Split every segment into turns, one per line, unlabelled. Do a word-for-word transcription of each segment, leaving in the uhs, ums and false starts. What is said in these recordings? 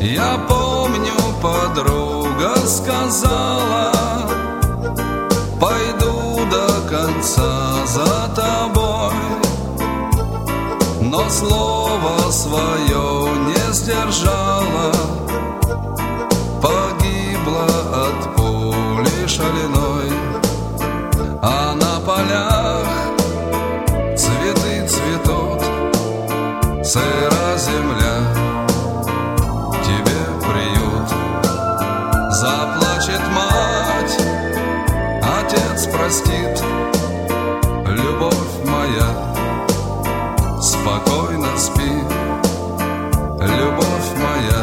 Я помню, подруга сказала: пойду до конца за тобой. Но слово свое не сдержала, погибла от пули шальной. А на полях цветы цветут, сыра земля, тебе приют. Заплачет мать, отец простит, любовь моя, спокойно спи, любовь моя,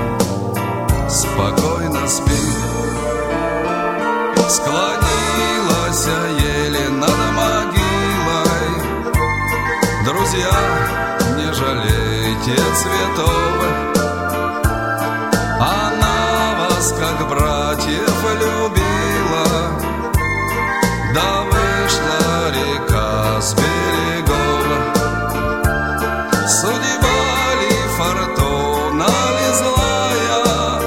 спокойно спи. Склонилась еле над могилой. Друзья, не жалейте цветов, она вас как братьев любила. Да вышла река с берегов. Судьба ли, фортуна ли злая,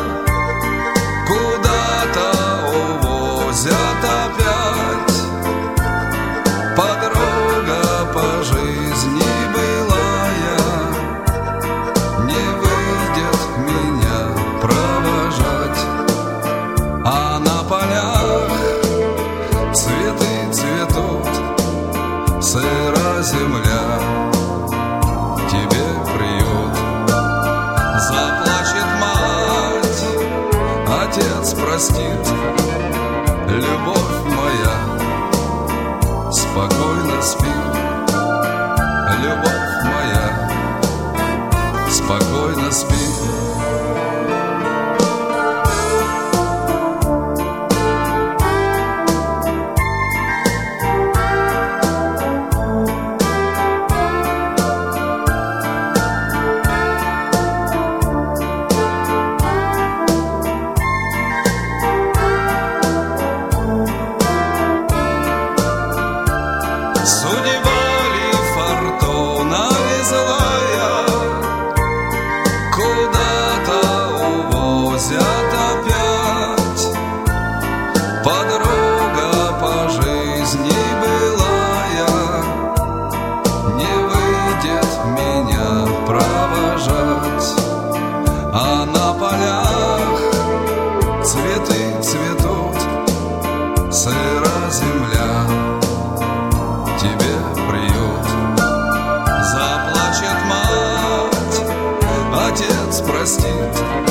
куда-то увозят опять. Подруга по жизни былая не выйдет меня провожать. А на полях цветы цветут, сыра земля, тебе приют. Заплачет мать, отец простит, любовь моя, спокойно спи, любовь моя, спокойно спи. Судьба ли, фортуна ли злая, куда-то увозят опять. Подруга по жизни былая не выйдет меня провожать. А на полях цветы цветут, сыра земля, тебе приют. Заплачет мать, отец простит,